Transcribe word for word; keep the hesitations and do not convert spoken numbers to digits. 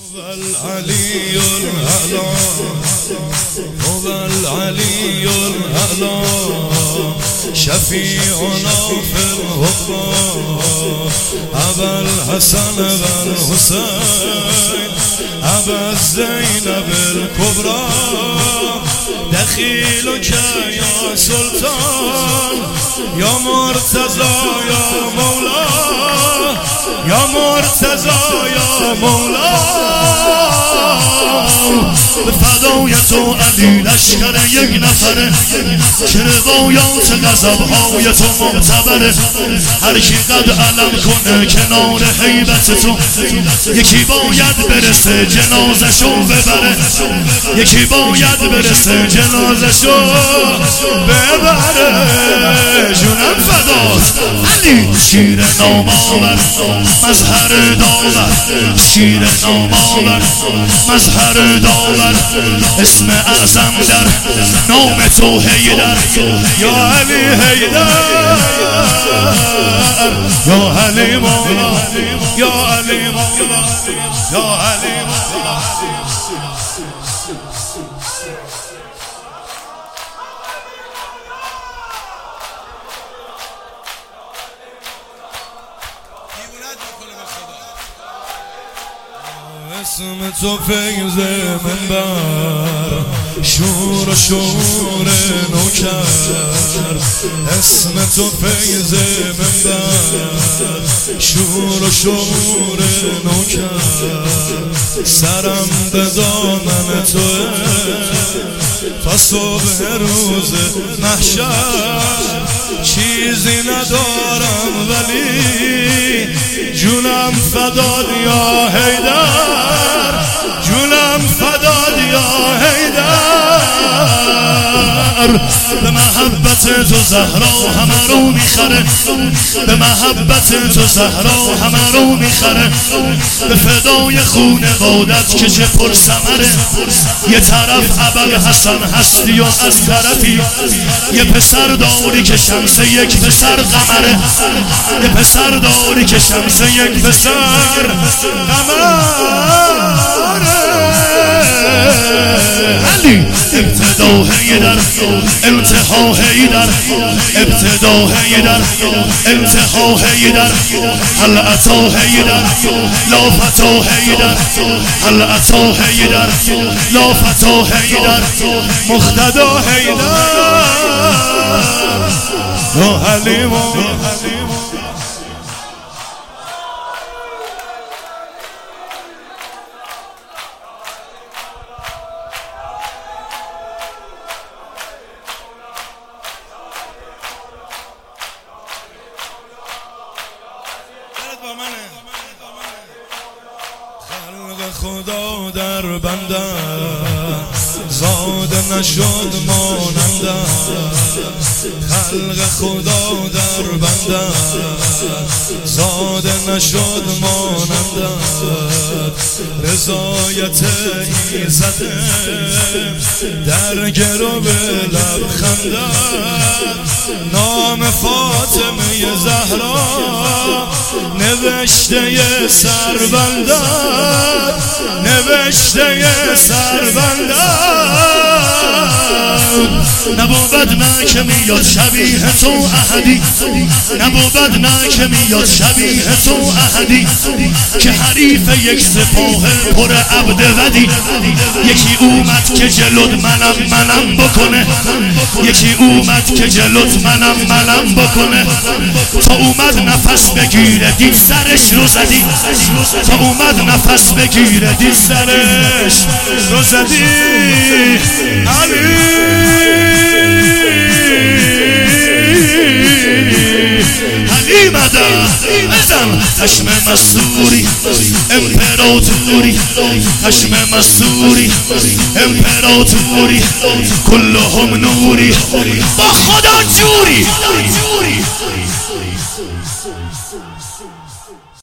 العلی الاعلی هو العلی الاعلی شفیعنا فی العقبی ابا الحسن و الحسین ابا زینب الکبری دخیلک یا سلطان یا مرتضی یا مولا یا مرتضی یا مولا به فدای تو علی لشکر یک نفره که روایات غضب‌های تو معتبره هر کی قد علم کنه کنار هیبت تو یکی باید برسه جنازشو ببره یکی باید برسه جنازشو ببره جونم فداست علی شیر نامآور مظهر داور شیر نامآور مظهر داور اسم اعظم در نام تو حیدر یا علی حیدر یا علی مولا یا علی مولا یا علی مولا اسم تو فیض منبر شور و شور نوکر اسم تو فیض منبر شور و شور نوکر سرم به دامن توه تا صبح روز محشر چیزی ندارم ولی جونم فداد یا حیدر جونم فداد یا حیدر به محبت تو زهرا همه رو میخره به محبت تو زهرا همه رو میخره به فدای خونوادت که چه پر ثمره یه طرف ابوالحسن هستی و از طرفی یه پسر داری که شمس یک پسر قمره یه پسر داری که شمس یک پسر قمره علی ابتدا حیدر انتها حیدر ابتدا حیدر انتها حیدر هل اتا حیدر لا فتا حیدر هل اتا حیدر لا فتا حیدر مقتدا حیدر یا حلیم خدا در بنده زاده نشد ماننده خلق خدا در بنده زاده نشد ماننده رضایت ایزده در گرو لبخنده نام فاطمه زهرا نوشته سربنده نوشته سربنده نبود نه که میاد شبیه تو احدی نبود نه که میاد شبیه تو احدی که حریف یک سپاه پر عبد ودی یکی اومد که جلوت منم منم بکنه یکی اومد که جلوت منم منم بکنه تا اومد نفس بگیره دید سرش رو زدی تا اومد نفس بگیره دید سرش رو زدی علی علی مدن مدن خشم مسئولی امپراتوری خشم مسئولی امپراتوری کلهم نوری با خدا جوری